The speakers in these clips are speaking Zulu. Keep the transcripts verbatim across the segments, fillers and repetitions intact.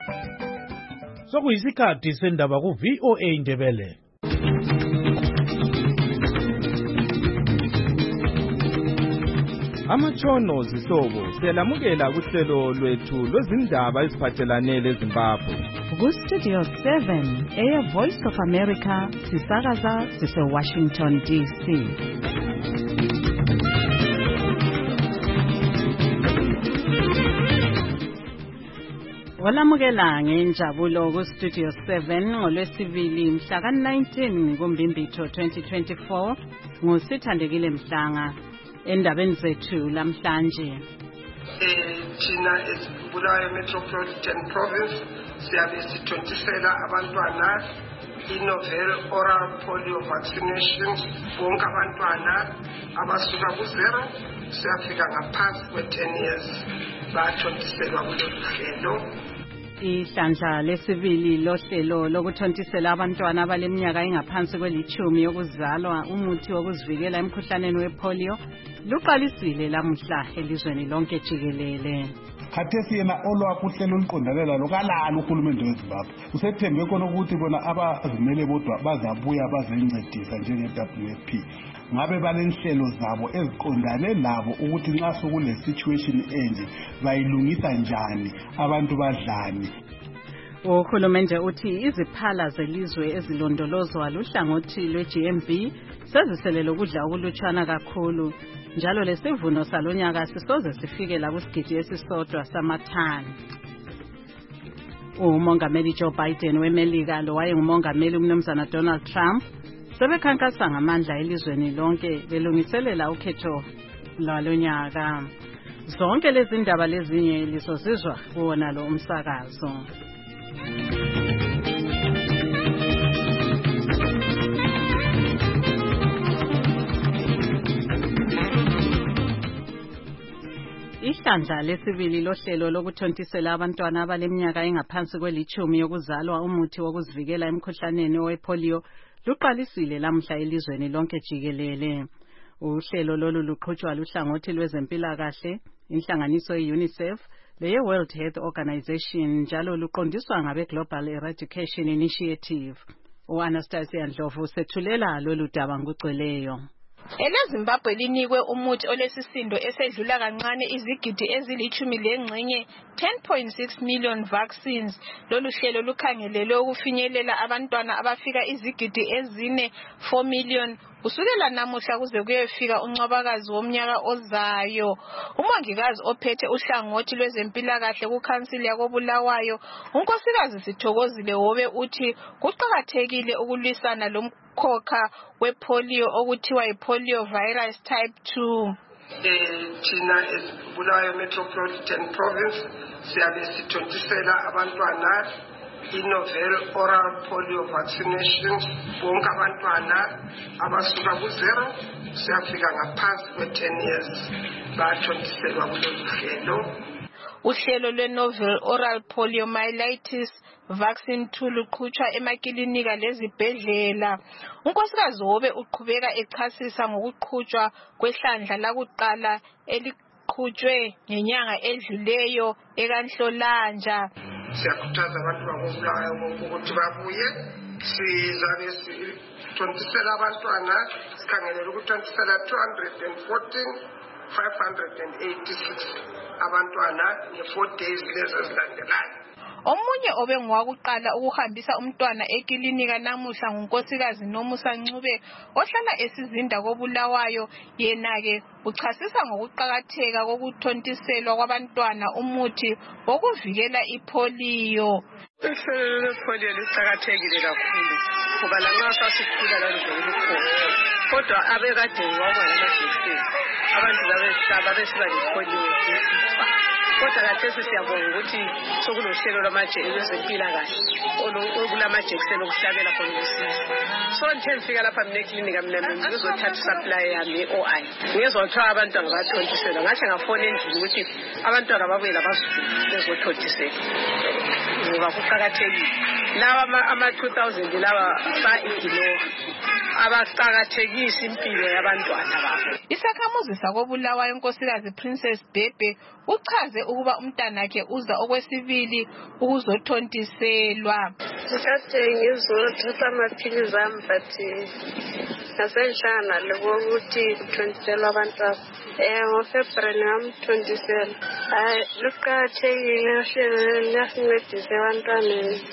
Sokuyisikhathi sendaba ku V O A Ndebele. Amatshono zihlobo siyalamukela kuhlelo lwethu lwezindaba eziphathelane leZimbabwe. Ku Studio seven, Air Voice of America, sisakaza sise Washington D C. Walamukela ngenjabulo ku Studio seven ngolwesibili mhla ka nineteen kuMbimbitho twenty twenty-four ngusithandekile Mhlanga. Endabeni zethu lamhlanje thina eBulawayo Metropolitan Province siyabe sithontisela abantwana i-novel oral polio vaccinations bonke abantwana abasuka ku-zero siyafika ngaphansi kwe-ten years bathontiselwa kulolu hlelo. Ihlandla lesibili lohlelo lokuthontisela abantwana abaleminyaka engaphansi kwelithumi yokuzalwa umuthi wokuzivikela emkhuhlaneni wepolio luqalisile lamuhla elizweni lonke jikelele. Khathesi yena olwakho uhlelo oluqondalela lokalala uhulumende weZimbabwe usethembe khona ukuthi bona abazimele bodwa bazabuya bazencedisa njenge-W F P ngabe balenhlelo zabo eziqondane labo ukuthi nxa sokule situation enje bayilungisa njani abantu badlani. Uhulumende uthi iziphala zelizwe ezilondolozwa luhlangothi lwe-G M B seziselele ukudla okulutshwana kakhulu njalo lesivuno salonyaka sisoze sifike la kusigidi esisodwa samathani. Umongameli Joe Biden weMelika lo wayengumongameli umnumzana Donald Trump sebekhankasa ngamandla elizweni lonke belungiselela ukhetho lwalonyaka. Zonke lezi ndaba lezinye lisozizwa kuwona lo umsakazo. Ihlandla lesibili lohlelo lokuthontisela abantwana abaleminyaka engaphansi kwelithumi yokuzalwa umuthi wokuzivikela emkhuhlaneni wepolio luqalisile lamhla elizweni lonke jikelele. Uhlelo lolu luqhutshwa luhlangothi lwezempilakahle, inhlanganiso ye-UNICEF leye-World Health Organization njalo luqondiswa ngabe-Global Eradication Initiative. U-Anastasia Ndlovu sethulela lolu daba ngugcweleyo. EleZimbabwe linikwe umuthi olesisindo esedlula kancane izigidi ezilithumi lengxenye ten point six million vaccines. Lolu hlelo lukhangelelwe ukufinyelela abantwana abafika izigidi ezine four million kusukela namuhla kuze kuyefika uncwabakazi womnyaka ozayo. Umongikazi ophethe uhlangothi lwezempilakahle kuKhansili yakoBulawayo unkosikazi Sithokozile Hobe uthi kuqakathekile ukulwisana lomkhokha wepolio okuthiwa yipolio virus type two. Thina eBulawayo Metropolitan Province siyabe sithontisela abantwana i-novel oral polio vaccinations bonke abantwana abasuka ku-zero siyafika ngaphansi kwe-ten years bathontiselwa kulolu hlelo. Uhlelo lwe-novel oral poliomyelitis vaccine two luqhutshwa emakilinika lezibhedlela. Unkosikazi Hobe uqhubeka echasisa ngokuqhutshwa kwehlandla lakuqala eliqhutshwe ngenyanga edluleyo ekanhlolanja. Siyakhuthaza abantu bakoBulawayo ukuthi babuye sizabe sithontisela abantwana sikhangelela ukuthontisela two hundred fourteen five hundred eighty-six abantwana nge-four days lezi ezilandelayo. Omunye obengowakuqala ukuhambisa umntwana ekilinika namuhla ngunkosikazi Nomusa Ncube ohlala esizinda koBulawayo. Yena-ke uchasisa ngokuqakatheka kokuthontiselwa kwabantwana umuthi wokuvikela ipolio. Uhlelo lwepolio luqakathekile kakhulu ngoba lanxa sasikhula laluzolukhona kodwa abekade wabona amajekiseni abantu babehlaba besiba lepolio esifa. Kodwa kathesi siyabonga ukuthi sokulohlelo lwezempilakahle okulamajekiseni okuhlabela khona ngosizo. So ngithe ngifika lapha mina eklinika mina ngizothatha supply yami ye-O I. Ngezwa kuthiwa abantwana bathontiselwa ngathi ngafona endlini ukuthi abantwana babuye labazukulu bezothontiselwa ngoba kuqakathekile. Lawa ama two thousand lawa ba-ignore abaqakathekisa impilo yabantwana babo. Isakhamuzi sakobulawayo unkosikazi Princess Bhebhe uchaze ukuba umntanakhe uza okwesibili ukuzothontiselwa. Ngikade ngizothatha amaphilisi ami but ngasenjana lokuthi kuthontiselwa abantwana. Eh ngoFebruary ngamthontisela. Hayi luqakathekile uhlelo liyasincedisa ebantwaneni.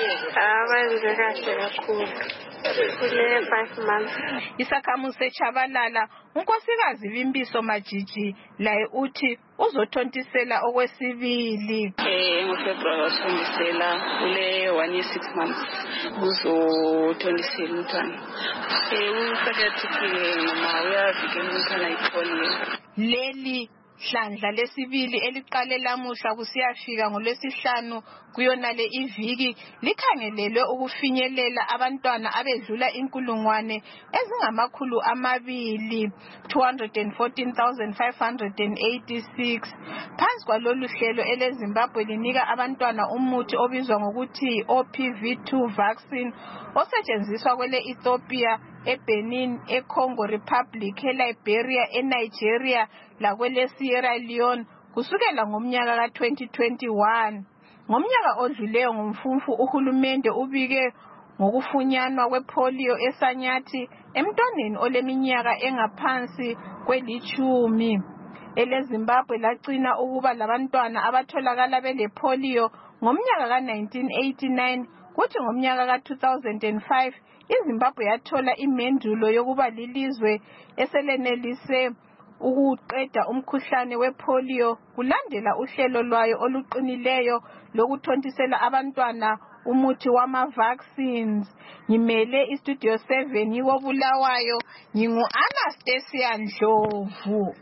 Abenze kahle kakhulu. Kule five months. Isakhamuzi seChabalala unkosikazi Vimbiso Majiji laye uthi uzothontisela okwesibili. Eh ngoFebruary wathontisela kule one year six months uzothontisela umntwana. Eh uqakathekile mama uyavikela umntwana ipolio. Leli hlandla lesibili eliqale lamuhla kusiyafika ngolwesihlanu kuyonale iviki likhangelelwe ukufinyelela abantwana abedlula inkulungwane ezingamakhulu amabili two hundred fourteen thousand five hundred eighty-six. Phansi kwalolu hlelo eleZimbabwe linika abantwana umuthi obizwa ngokuthi O P V two vaccine osetshenziswa kwele Ethiopia, eBenin, eCongo Republic, eLiberia, eNigeria lakwele Sierra Leone kusukela ngomnyaka ka twenty twenty-one. Ngomnyaka odluleyo ngomfumfu uhulumende ubike ngokufunyanwa kwepolio eSanyathi emntwaneni oleminyaka engaphansi kwelitshumi. EleZimbabwe lagcina ukuba labantwana abatholakala belepolio ngomnyaka ka nineteen eighty-nine kuthi ngomnyaka ka two thousand five iZimbabwe yathola imendulo yokuba lilizwe eselenelise ukuqeda umkhuhlane wepolio kulandela uhlelo lwayo oluqinileyo lokuthontisela abantwana umuthi wama vaccines. Ngimele istudio seven yikobulawayo ngingu Anastasia Ndlovu.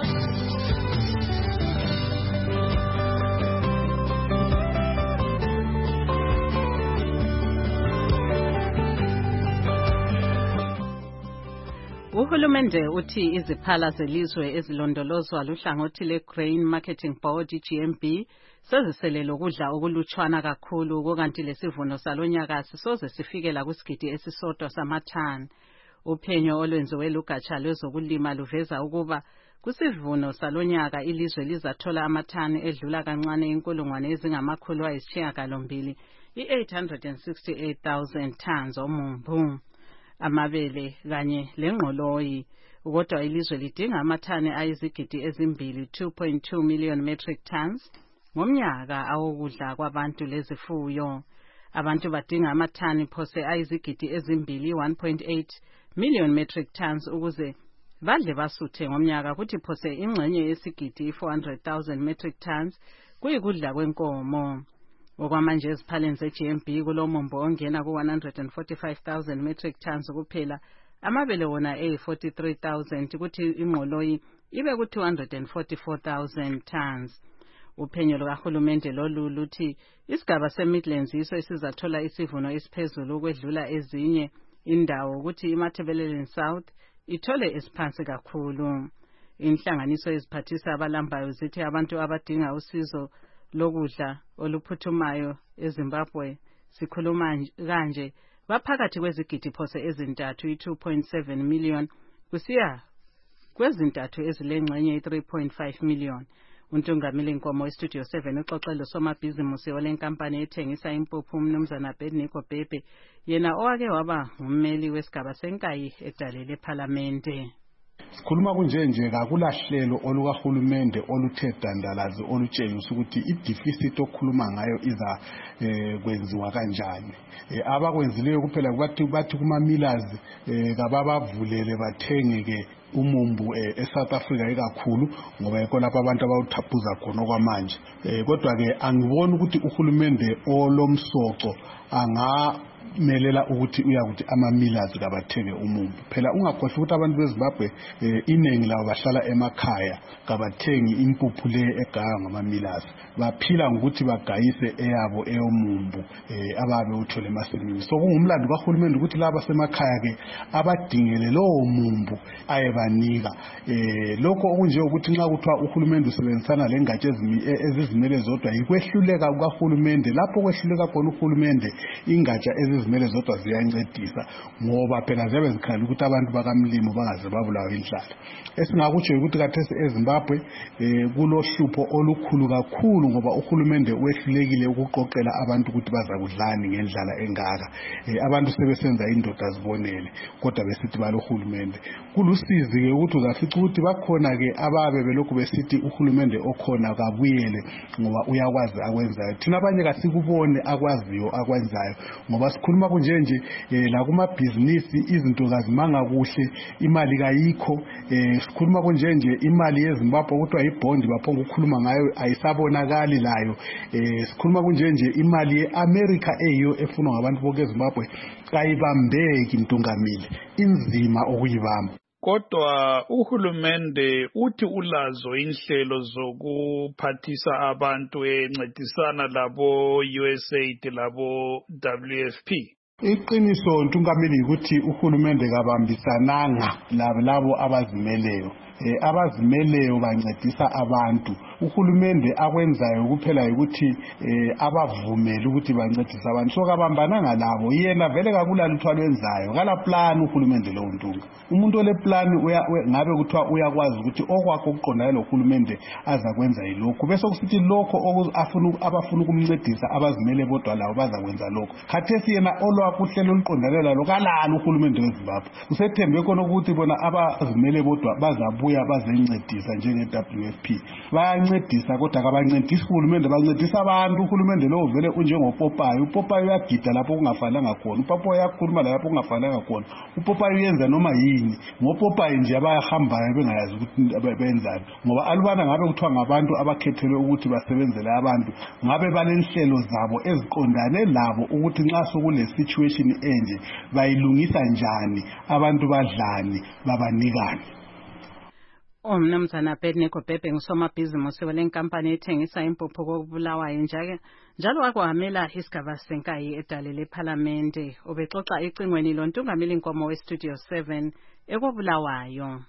Uhulumende uthi iziphala zelizwe ezilondolozwa luhlangothi le-Grain Marketing Board G M B sezisele lokudla okulutshwana kakhulu kukanti lesivuno salonyaka sisoze sifikela kusigidi esisodwa samathani. Uphenyo olwenziwe lugatsha lwezokulima luveza ukuba kusivuno salonyaka ilizwe lizathola amathani edlula kancane inkulungwane ezingamakhulu ayisishiyagalombili i-eight hundred sixty-eight thousand tons omumbu. Amabele kanye lengqoloyi kodwa ilizwe lidinga amathani ayizigidi ezimbili two point two million metric tons ngomnyaka awokudla kwabantu lezifuyo. Abantu badinga amathani phose ayizigidi ezimbili one point eight million metric tons ukuze badle basuthe ngomnyaka kuthi phose ingxenye yesigidi four hundred thousand metric tons kuyikudla kwenkomo. Okwamanje eziphaleni ze-G M B kulomumbu ongena ku one hundred forty-five thousand metric tons kuphela, amabele wona e forty-three thousand kuthi ingqoloyi ibe ku two hundred forty-four thousand tons. Uphenyo lukahulumende lolu luthi isigaba se-Midlands yiso esizathola isivuno esiphezulu ukwedlula ezinye indawo ukuthi iMatabeleland South ithole esiphansi kakhulu. Inhlanganiso eziphathisa abalambayo zithi abantu abadinga usizo lokudla oluphuthumayo eZimbabwe sikhuluma kanje baphakathi kwezigidi phose ezintathu i-two point seven million kusiya kwezintathu ezilengxenye i-three point five million. Untungameli Nkomo weStudio seven uxoxelo somabhizimusi olenkampani ethengisa impuphu umnumzana Bedniko Bhebhe yena owake waba ngummeli wesigaba senkayi edalele eParlamente. Sikhuluma kunje nje kakulahlelo olukahulumende oluthe dandalazi olutshengisa ukuthi i-deficit okhuluma ngayo iza eh, kwenziwa kanjani. Eh, abakwenzileyo kuphela bathi bathi kuma millers eh, kababavulele bathenge ke umumbu eh, eSouth Africa ikakhulu ngoba yikho lapha abantu abawuthaphuza khona kwamanje. Eh, kodwa ke angiboni ukuthi uhulumende olomsoco anga melela ukuthi uyakuthi ama millers kabathenge umumbu. Phela ungakhohlwa ukuthi abantu beZimbabwe eh, iningi labo bahlala emakhaya kabathengi impuphu le egaya ngama millers. Baphila ngokuthi bagayise eyabo eyomumbu eh, ababe uthole emasimini. So kungumlando kahulumende ukuthi laba semakhaya ke abadingele lowo mumbu ayebanika. Eh, lokho okunje ukuthi nxa kuthiwa uhulumende usebenzisana lengatsha ezizimele zodwa yikwehluleka kukaHulumende. Lapho kwehluleka khona uHulumende ingatsha ezi ezizimele zodwa ziyancedisa ngoba phela ziyabe zikhala ukuthi abantu bakamlimo bangaze babulawa indlala. Esingakutsho ukuthi khathesi eZimbabwe eh kulohlupho olukhulu kakhulu ngoba uhulumende wehlulekile ukuqoqela abantu ukuthi bazakudlani ngendlala engaka. Eh abantu sebesenza indoda zibonele kodwa besithi balohulumende. Kulusizi ke ukuthi uzafica ukuthi bakhona ke ababe belokhu besithi uhulumende okhona kabuyele ngoba uyakwazi akwenzayo. Thina abanye kasikubone akwaziyo akwenzayo ngoba sikhuluma kunje nje eh la kuma business izinto kazimanga kuhle imali kayikho eh sikhuluma kunje nje imali yeZimbabwe kuthiwa ibond baphonga ukukhuluma ngayo ayisabonakali layo eh sikhuluma kunje nje imali yeAmerica eyiyo efunwa ngabantu bonke eZimbabwe kayibambeki Mtungamile inzima okuyibamba. Kodwa uhulumende uthi ulazo inhlelo zokuphathisa abantu encedisana labo U S A I D labo W F P. Iqiniso Ntungamili ukuthi uhulumende kabambisananga labo abazimeleyo. Eh abazimeleyo bancedisa abantu. Uhulumende akwenzayo kuphela ukuthi eh abavumele ukuthi bancedise abantu. So kabambananga labo yena vele kakula lutho alwenzayo. Kala plan uhulumende lo Ntunga. Umuntu ole plan uya ngabe kuthiwa uyakwazi ukuthi okwakho ukuqondana nohulumende aza kwenza yilokho. Bese kusithi lokho afuna abafuna ukumncedisa abazimele bodwa lawo bazakwenza lokho. Khathesi yena olwakho uhlelo oluqondalela lo kalala uhulumende weZimbabwe. Usethembe khona ukuthi bona abazimele bodwa bazabuya bazencedisa njenge W F P. Bayancedisa kodwa kabancedisi uhulumende bancedisa abantu. Uhulumende lo vele unjengoPopayi. uPopayi uyagida lapho kungafananga khona. uPopayi uyakhuluma lapho kungafananga khona. uPopayi uyenza noma yini. ngoPopayi nje abayahambayo bengayazi ukuthi benzani. Ngoba alubana ngabe kuthiwa ngabantu abakhethelwe ukuthi basebenzele abantu ngabe balenhlelo zabo eziqondane labo ukuthi nxa sokule situation enje bayilungisa njani abantu badlani babanikani. Umnumzana Bednego Bhebhe ngusomabhizimusi welenkampani ethengisa impuphu koBulawayo njalo njalo wakwamela isigaba senkayi edale leParliamente. Ubexoxa icingweni loNtungameli Nkomo weStudio seven ekoBulawayo.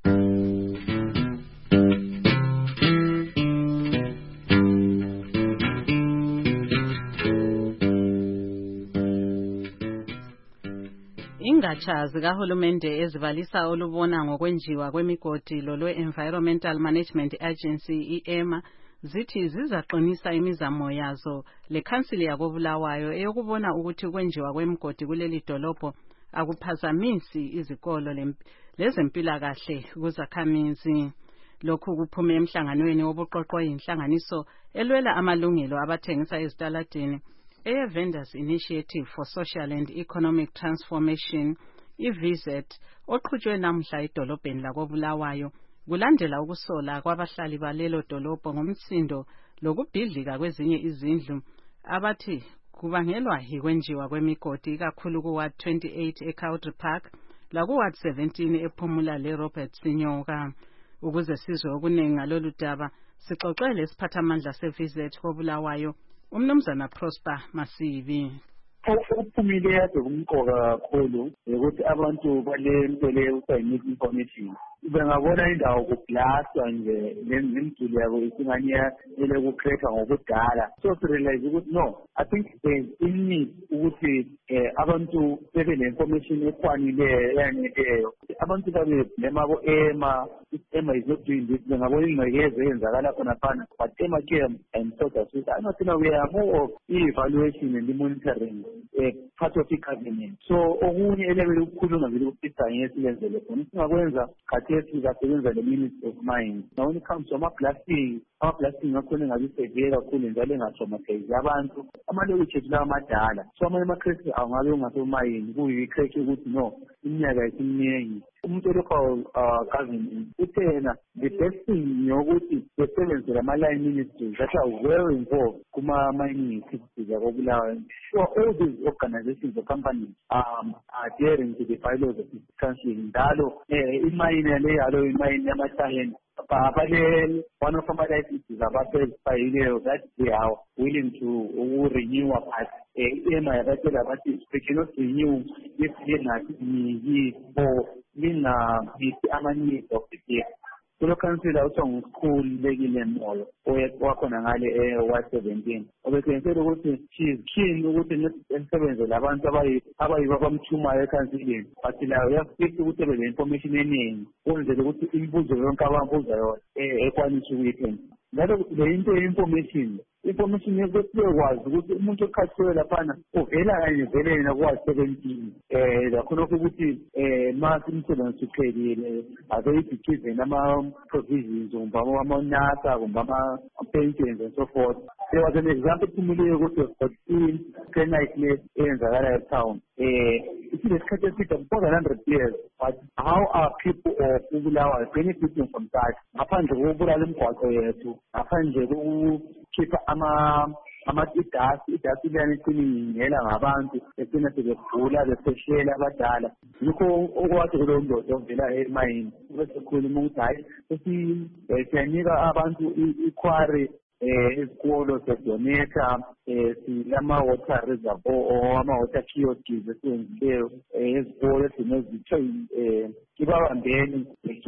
Ingatsha zikahulumende ezibalisa olubona ngokwenjiwa kwemigodi lolwe-Environmental Management Agency I E M A zithi zizaqinisa imizamo yazo lekhansili yakoBulawayo eyokubona ukuthi ukwenjiwa kwemigodi kuleli dolobho akuphazamisi izikolo lezempilakahle kuzakhamizi. Lokhu kuphume emhlanganweni wobuqoqo yinhlanganiso elwela amalungelo abathengisa ezitaladini e-Vendors Initiative for Social and Economic Transformation, I-V Z, oqhutshwe namhla edolobheni lakoBulawayo, kulandela ukusola kwabahlali balelo dolobho ngomsindo lokubhidlika kwezinye izindlu abathi kubangelwa yikwenjiwa kwemigodi kakhulu kuWard twenty-eight eCowdry Park lakuWard seventeen ePhumula leRobert Sinyoka. Ukuze sizwe okuningi ngalolu daba, sixoxele isiphathamandla se-V Z koBulawayo, Umnumzana Prosper Masivi. Okuphumile yade kumqoka kakhulu ukuthi abantu bale mpele usayini information bengabona indawo kublastwa nje nemiduli yabo isinganya ele kucreate ngokudala. So to realize ukuthi no, I think there's in need ukuthi abantu bebe le information ekwanileyo yaneleyo. Abantu babe lemabo ema ema is not doing this. Bengabona ingcekeza eyenzakala khona phana, but ema care and sort of I know now we are more of evaluation and monitoring a part of the government. So okunye elevel ukukhuluma vile ukufisa ngesilenzele khona singakwenza khathesi kasebenza le Ministry of Mines. Now when it comes to ama-blasting, ama-blasting akhona ngabe severe kakhulu njalo engatraumatise abantu amalokhu ethu lawa amadala. So amanye ama-cracks angabe ungasemayini kuyi-crack ukuthi no iminyaka isiminingi. Umuntu olokho cousin uthena the best thing yokuthi besebenzele ama-line ministries that are well involved kuma-mining activities yakoBulawayo. So all these organizations or companies um, are adhering to the bylaws of this country. Njalo imayini le yalo imayini yamaSaheni Babale, one of our licenses about that they are willing to renew a part. E M A yabatshela bathi we cannot renew if lena or lena bithi ama-needs of the year. kulo councillor uthiwa nguSkhululekile Moyo wakhona ngale e-Ward seventeen obethensela ukuthi she's keen ukuthi nisebenze labantu abayibo abamthumayo ekhansileni but la uyafisa ukuthi ebe le-information eningi kwenzela ukuthi imibuzo yonke abambuza yona ekwanise ukuyiphendula njalo le into ye-information information yokwazi ukuthi umuntu okhathiwe laphana uvela kanye vele yena kwa seventeen eh lakhonokho ukuthi eh mase umsebenzi uphelile abe given ama provisions ngoba amanasa ngoba ama pensions and so forth. There was an example kumile ukuthi fourteen tonight le eyenzakala e-town eh it's isikhathi eside more than one hundred years, but how are people of Ubulawayo benefiting from that ngaphandle kokubulala imigwaqo yethu ngaphandle kokukhipha ama ama-idasi idasi liyani iqiningela ngabantu egcina sebegula beseshela abadala yikho okwakhe kulowo ndoda ovela emayini besekhuluma ukuthi hhayi siyanika abantu ikhwari ezikolo sedonetha silama-water reservoir ama-water kiosks esiwenzileyo ezikolo esinezitho ibabambeni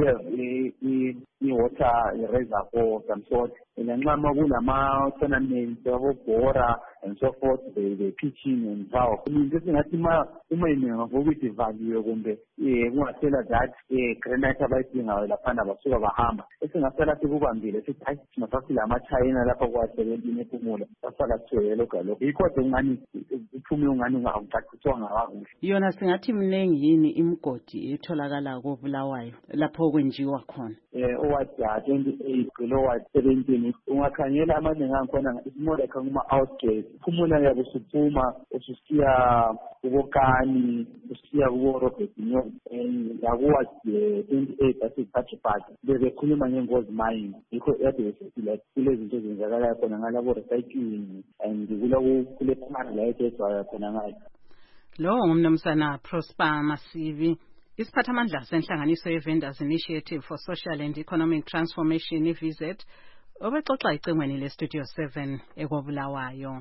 i-water reservoir some sort nanxa ma kunama-tournaments abobhora and so forth the pitching and how into esingathi uma inengava ukuthi ivaliwe kumbe kungasela that granite abayidingayo laphana basuka bahamba esingasala sikubambile sithi hayi singasasile ama-china lapha kwa-seventeen ephumula sasala sithwele galokho yikho ngani iphume ungani ungacachiswanga kakuhle yona singathi mningi yini imigodi etholakala koBulawayo lapho kwenjiwa khona eh oward twenty-eight kulo seventeen ungakhangela amaningi angikhona isimole khanguma outskirts phumula yabo siphuma ususiya ubokani usiya kubo Robert Nyo ngakuwa twenty-eight asiphathe phathe bebekhuluma ngengozi mine yikho yade besile kulezi zinto zenzakala khona ngalabo recycling and kulawo kule phana la ethetshwa khona ngayo lo ngumnumzana Prosper Masivi isiphathamandla senhlanganiso ye-Vendors Initiative for Social and Economic Transformation i-V Z obexoxa icingweni le-Studio seven ekoBulawayo.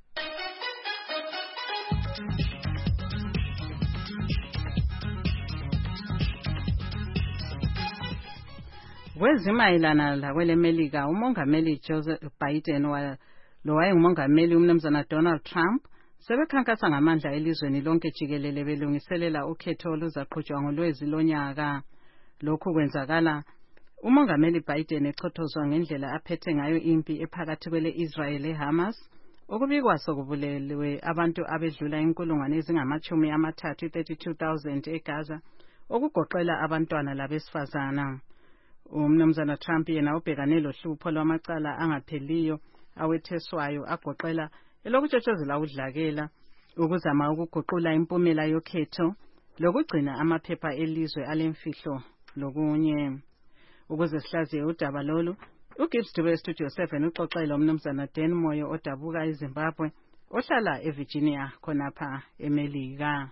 Kwezimayelana lakwele Melika umongameli Joseph Biden wa lo wayengumongameli umnumzana Donald Trump sebekhankasa ngamandla elizweni lonke jikelele belungiselela ukhetho oluzaqhutshwa ngolwezi lonyaka. Lokhu kwenzakala umongameli Biden echothozwa ngendlela aphethe ngayo impi ephakathi kwele Israel leHamas okubikwa sokubulelwe abantu abedlula inkulungwane ezingamachumi amathathu thirty-two thousand eGaza okugoqela abantwana labesifazana. Umnumzana Trump yena ubhekane lohlupho lwamacala angapheliyo awetheswayo agoqela elokutshotshozela udlakela ukuzama ukuguqula impumela yokhetho lokugcina amaphepha elizwe alemfihlo lokunye. Ukuze sihlaziye udaba lolu uGibbs Dube Studio seven uxoxela umnumzana Dan Moyo odabuka eZimbabwe ohlala eVirginia khonapha eMelika.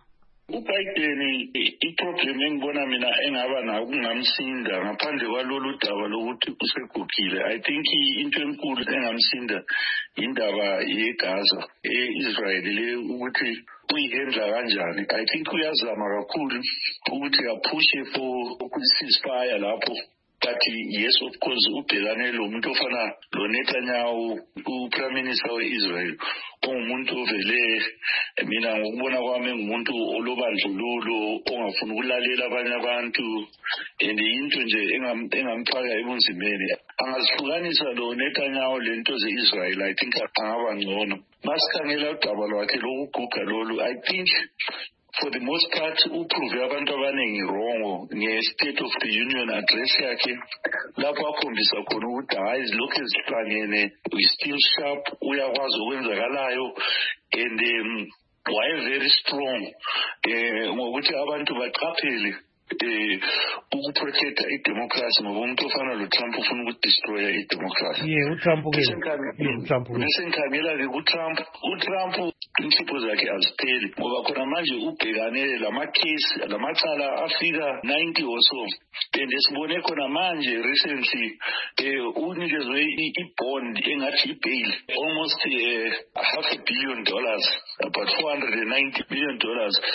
uBiden iproblem engibona mina engaba nayo kungamsinda ngaphandle kwalolu daba lokuthi usegugile. I think into enkulu engamsinda indaba yeGaza e-Israel le ukuthi uyihendla kanjani. I think uyazama kakhulu ukuthi aphushe for ceasefire lapho. But yes, of course, ubhekane lo muntu ofana lo Netanyahu uPrime Minister we-Israel ongumuntu ovele mina ngokubona kwami ngumuntu olobandlululo ongafuna ukulalela abanye abantu and into nje engamphaka ebunzimeni angazihlukanisa lo Netanyahu lento ze-Israel. I think angaba ngcono masikhangela udaba lwakhe lokuguga lolu. I think for the most part uprove abantu abaningi wrong nge-State of the Union address yakhe lapho akhombisa khona ukuthi hayi izilokhu ezihlangene we still sharp uyakwazi okwenzakalayo and um, waye very strong eh ngokuthi abantu baqaphele eh ukuprotecta idemocracy ngoba umuntu ofana lo Trump ufuna ukudestroya idemocracy. Yeah, uTrump ke. uTrump. Nesenkhangela ke uTrump, uTrump insipho zakhe azipheli ngoba khona manje ubhekane lama-case lamacala afika ninety or so and esibone khona manje recently eh unikezwe i-bond engathi i-bail almost uh, half a billion dollars, about four hundred ninety billion dollars.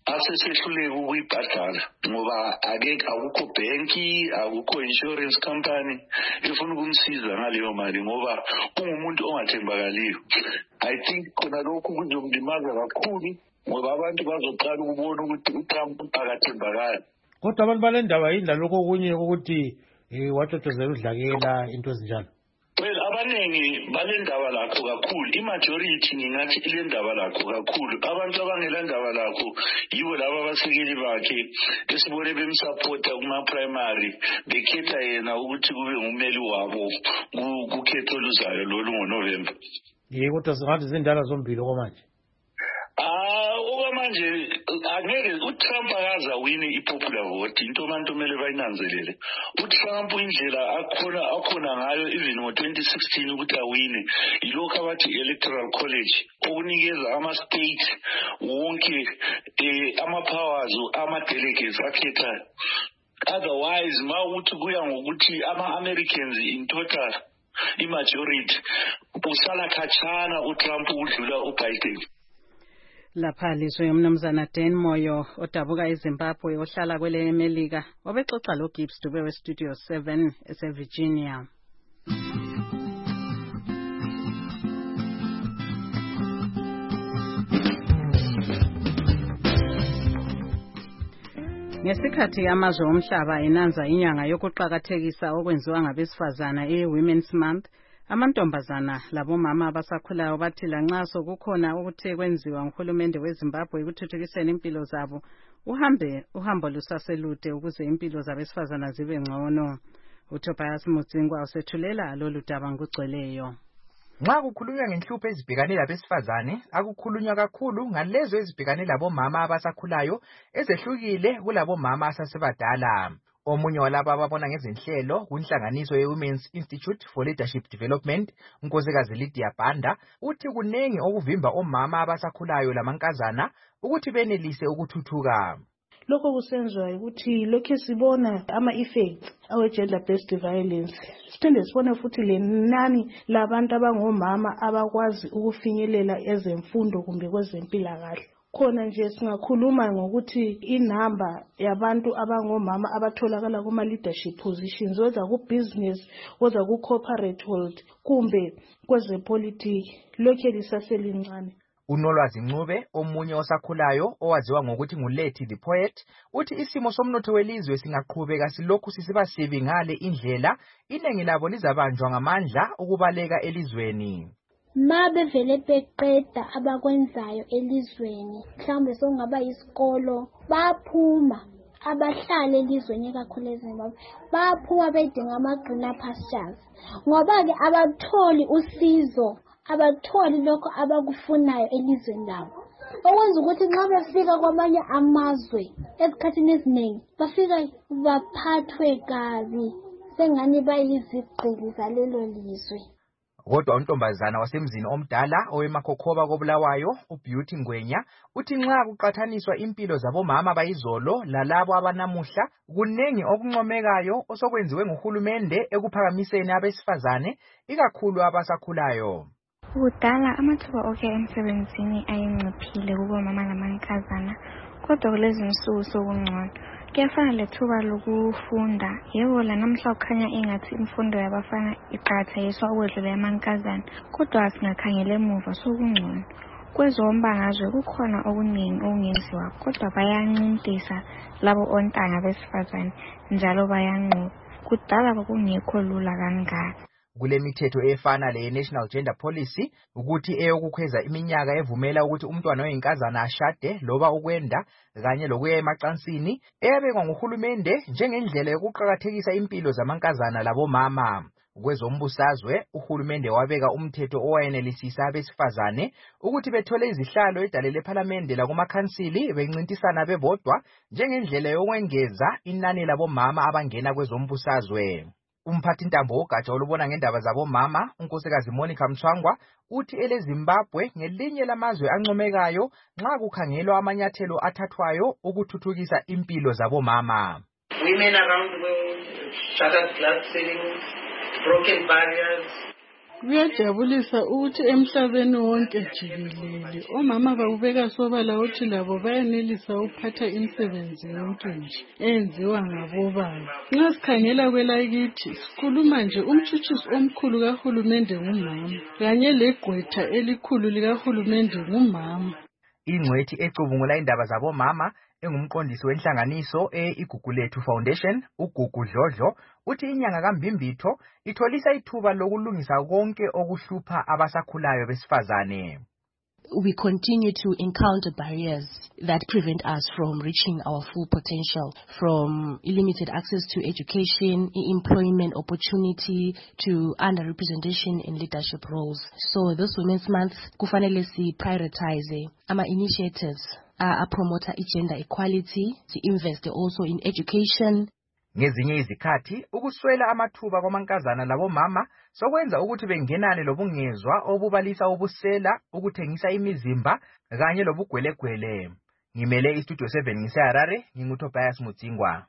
asesehluleka ukuyibhadala ngoba ake akukho banki, akukho insurance company efuna ukumsiza ngaleyo mali ngoba ungumuntu ongathembakaliyo. I think khona lokhu kuzomlimaza kakhulu ngoba abantu bazoqala ukubona ukuthi uTrump akathembakali. Kodwa abantu balendaba yindla lokho okunye ukuthi watshotshozelwa udlakela into ezinjalo. Well, abanengi balendaba lakho kakhulu. I-majority ngingathi ilendaba lakho kakhulu. Abantu abangelandaba lakho yibo laba abasekeli bakhe esibone bemsupporta kuma-primary bekhetha yena ukuthi kube ngumeli wabo kukhetho oluzayo lolu ngoNovember. Ye kodwa singathi zindala zombili okwamanje. Ah, okwamanje angeke uTrump akaza wini i-popular vote. Into abantu kumele bayinanzelele. uTrump indlela akhona akhona ngayo even ngo-twenty sixteen ukuthi awine yilokho abathi electoral college okunikeza ama-states wonke eh, ama-powers ama-delegates akhethayo. Otherwise ma ukuthi kuya ngokuthi ama-Americans in total i-majority usala khatshana uTrump udlula uBiden. Lapha lizwe umnumzana Dan Moyo odabuka eZimbabwe ohlala kwele Melika obexoxa lo Gibbs Dube we Studio seven ese Virginia. Ngesikhathi amazwe omhlaba enanza inyanga yokuqhakathekisa okwenziwa ngabesifazana e-Women's Month, amantombazana labomama abasakhulayo bathi lanxa sokukhona ukuthe kwenziwa nguhulumende weZimbabwe ukuthuthukiseni impilo zabo, uhambe uhambo lusaselude ukuze impilo zabesifazana zibe ngcono. uTobias Mudzingwa usethulela lolu daba ngugcweleyo. Nxa kukhulunywa ngenhlupho ezibhekane labesifazane, akukhulunywa kakhulu ngalezo ezibhekane labomama abasakhulayo ezehlukile kulabomama asasebadala. Omunye walabo ababona ngezinhlelo kunhlanganiso ye-Women's Institute for Leadership Development, unkosikazi Lydia Banda, uthi kunengi okuvimba omama abasakhulayo lamankazana ukuthi benelise ukuthuthuka. Lokho kusenziwa ukuthi lokho sibona ama-effects awe-gender based violence. Siphinde sibone futhi lenani labantu abangomama abakwazi ukufinyelela ezemfundo kumbe kwezempilakahle. Khona nje singakhuluma ngokuthi inamba yabantu abangomama abatholakala kuma leadership positions whether ku business whether ku corporate world kumbe kwezepolitiki lokho lisaselincane. uNolwazi Ncube omunye osakhulayo owaziwa ngokuthi nguLethi the Poet uthi isimo somnotho welizwe singaqhubeka silokhu sisiba sibi ngale indlela inengi labo lizabanjwa ngamandla ukubaleka elizweni. Ma bevele beqeda abakwenzayo elizweni mhlawumbe sokungaba isikolo baphuma abahlale elizweni kakhulu eZimbabwe baphuma bedinga ama-greener pastures ngoba ke abatholi usizo abatholi lokho abakufunayo elizweni labo okwenza ukuthi nxa befika kwamanye amazwe esikhathini eziningi bafika baphathwe kabi sengani bayizigqili zalelo lizwe. Kodwa untombazana wasemzini omdala oweMakhokhoba koBulawayo uBeauty Ngwenya uthi nxa kuqathaniswa impilo zabomama bayizolo lalabo abanamuhla kunengi okuncomekayo osokwenziwe nguhulumende ekuphakamiseni abesifazane ikakhulu abasakhulayo. Kudala amathuba okhe emsebenzini ayenciphile kubomama lamankazana kodwa kulezi insuku sokungcono. Kuyafana lethuba lokufunda yebo lanamhla kukhanya engathi imfundo yabafana iqakathekiswa ukwedlula yamankazana kodwa asingakhangela emuva sokungcono. Kwezombangazwe kukhona okuningi okungenziwa kodwa bayancintisa labo ontanga besifazane njalo bayanqoba. Kudala kwakungekho lula kangaka. Kulemithetho efana le National Gender Policy ukuthi eyokukhweza iminyaka evumela ukuthi umntwana oyinkazana ashade loba ukwenda kanye lokuya emacansini eyabekwa nguhulumende njengendlela yokuqhakathekisa impilo zamankazana labomama. Kwezombusazwe uhulumende wabeka umthetho owayenelisisa abesifazane ukuthi bethole izihlalo edale lePhalamende lakumakhansili bencintisana bebodwa njengendlela yokwengeza inani labomama abangena kwezombusazwe. Umphathintambo wogatsha olubona ngendaba zabomama unkosikazi Monica Mthwangwa uthi ele Zimbabwe ngelinye lamazwe ancomekayo nxa kukhangelwa amanyathelo athathwayo ukuthuthukisa impilo zabomama. Women around the world, shattered glass ceilings, broken barriers, Kuyajabulisa ukuthi emhlabeni wonke jikelele omama bakubeka sobala ukuthi labo bayanelisa ukuphatha imisebenzi yonke nje eyenziwa ngabobaba. Nxa sikhangela kwelakithi sikhuluma nje umtshutshisi omkhulu kahulumende ngumama kanye legqwetha elikhulu likahulumende ngumama. Ingcwethi ecubungula indaba zabomama engumqondisi wenhlanganiso e-Igugulethu Foundation, uGugu Dlodlo, uthi inyanga kaMbimbitho itholisa ithuba lokulungisa konke okuhlupha abasakhulayo besifazane. We continue to encounter barriers that prevent us from reaching our full potential, from limited access to education, employment opportunity, to underrepresentation in leadership roles. So this Women's Month, kufanele si prioritize ama initiatives uh, promote gender equality, to invest also in education. Ngezinye izikhathi ukuswela amathuba kwamankazana labomama sokwenza ukuthi bengenane lobungezwa obubalisa ubusela, ukuthengisa imizimba kanye lobugwelegwele. Ngimele iStudio seven ngiseHarare, nginguTobias Mutsingwa.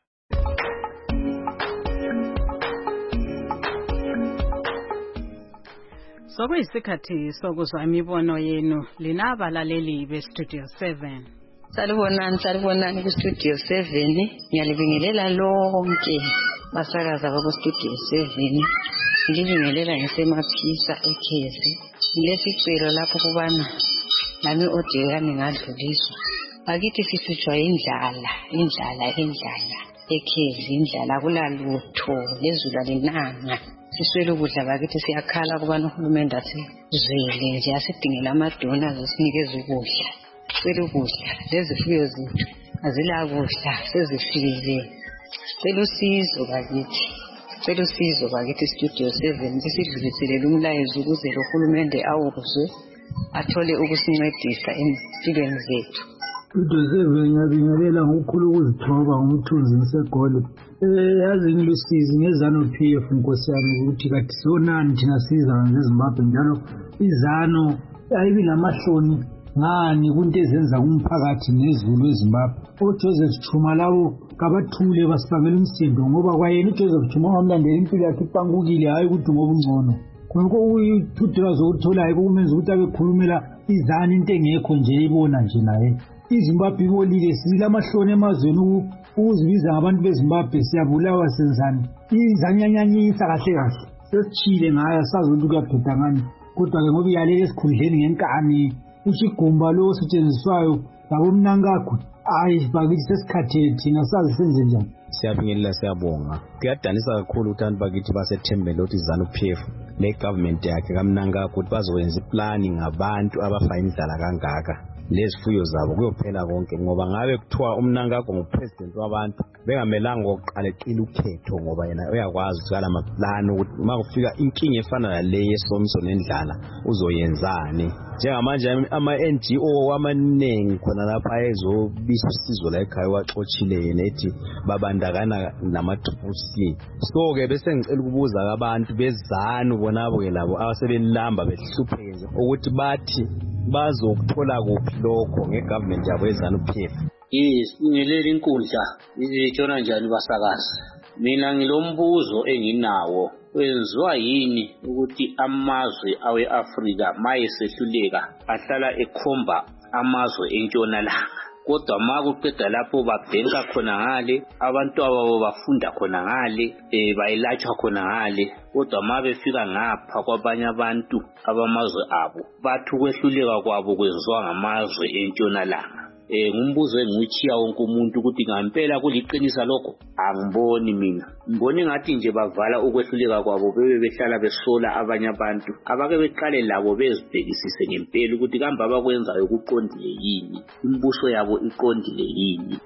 Sokuyisikhathi sokuzwa imibono yenu lina abalaleli beStudio seven. Salibonani, salibonani kuStudio seven. Ngiyalibingelela lonke basakaza bakuStudio seven. Ngibingelela ngisemaphisa ekhezi. Ngilesicelo lapho kubana nami audio yami ngadluliswa. Bakithi sihlutshwa indlala, indlala, indlala ekhezi, indlala kulalutho, lezulu alinanga. Siswele ukudla bakithi siyakhala kubana uhulumende athi zwele nje asidingela amadona zosinikeza ukudla. Sicela ukudla, lezifuyo zethu azila kudla sezifikile. Sicela usizo bakithi, sicela usizo bakithi Studio seven sisidlulisele umlayezo ukuze lo hulumende awuzwe athole ukusincedisa empilweni zethu. Studio seven ngiyabingelela ngokukhulu ukuzithoba ngomthunzi ngisegole. Eh yazi ngilusizi ngezano P F Nkosi yami ukuthi kathi sonani thina siza ngeZimbabwe njalo izano ayibi namahloni ngani kunto ezenza kumphakathi nezulu eZimbabwe. uJoseph Chuma lawo kabathule basibangela umsindo ngoba kwayena uJoseph Chuma wamlandela impilo yakhe ipangukile hayi ukuthi ngoba ungcono. Konke uyithudela zokutholayo kumenza ukuthi abekhulumela izani into engekho nje ibona nje naye. iZimbabwe ibolile silamahloni emazweni ukuzibiza abantu beZimbabwe siyabulawa senzani. Izanyanyanyisa kahle kahle. Sesichile ngayo sazi ukuthi kuyaphetha ngani. Kodwa ke ngoba iyalele esikhundleni ngenkani usigumba lo osetshenziswayo labomnankakho ayi bakithi sesikhathele thina sazi senze njani. Siyabingelela, siyabonga. Kuyadanisa kakhulu ukuthi abantu bakithi basethembele ukuthi izanu P F le government yakhe kamnankakho ukuthi bazokwenza iplani ngabantu abafa indlala kangaka. Lezifuyo zabo kuyophela konke ngoba ngabe kuthiwa umnankakho ngupresident wabantu bengamelanga ukuqala eqila ukhetho ngoba yena uyakwazi ukala amaplani ukuthi uma kufika inkinga efana nale yesomiso nendlala uzoyenzani. Njengamanje ama N G O amaningi khona lapha ezobisa usizo la ekhaya waxochile yena ethi babandakana nama-C. So ke bese ngicela ukubuza abantu bezanu bonabo ke labo abasebelamba behlupheke nje ukuthi bathi bazokuthola kuphi lokho ngegovernment yabo ezanu P F. Yes, ngilela inkundla izitshona njani basakazi. Mina ngilombuzo enginawo, kwenziwa yini ukuthi amazwe awe-Afrika mayesehluleka ahlala ekhomba amazwe entshonalanga, kodwa ma kuqeda lapho babhenka khona ngale, abantu ababo bafunda khona ngale, eh bayelatshwa khona ngale, kodwa ma befika ngapha kwabanye abantu abamazwe abo bathi ukwehluleka kwabo kwenziwa ngamazwe entshonalanga. Eh ngumbuzo engichiya wonke umuntu ukuthi ngampela kuliqinisa lokho. Angiboni mina, ngibona ngathi nje bavala ukwehluleka kwabo bebe behlala besola abanye abantu abake beqale labo bezibhekisise ngempela ukuthi kambe abakwenzayo kuqondile yini, imbuso yabo iqondile yini.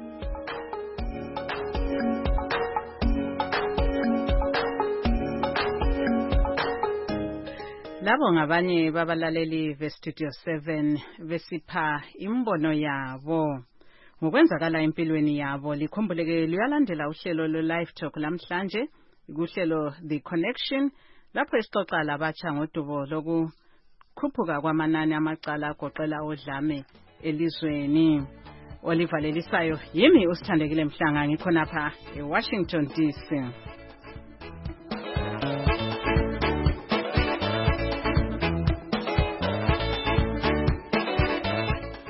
Labo ngabanye babalaleli beStudio seven besipha imbono yabo ngokwenzakala empilweni yabo. Likhumbuleke luyalandela uhlelo lo Live Talk lamhlanje, uhlelo The Connection, lapho esixoxa labatsha ngodubo lokukhuphuka kwamanani amacala agoqela odlame elizweni. Olivalelisayo yimi usithandekile Mhlanga, ngikhona pha eWashington D C.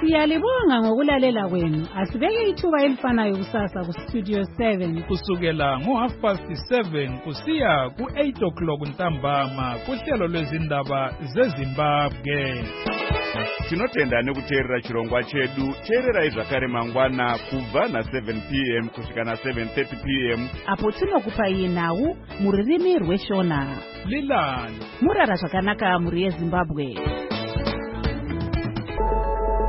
Siyalibonga ngokulalela kwenu. Asibeke ithuba elifanayo kusasa ku Studio seven kusukela ngo half past seven kusiya ku eight o'clock ntambama kuhlelo lwezindaba zeZimbabwe. Tinotenda nekuteerera chirongwa chedu. Teerera zvakare mangwana kubva na seven p m kusvika na seven thirty p m apo tinokupai nhau muririmi rweshona. Lilani murara zvakanaka muri yeZimbabwe.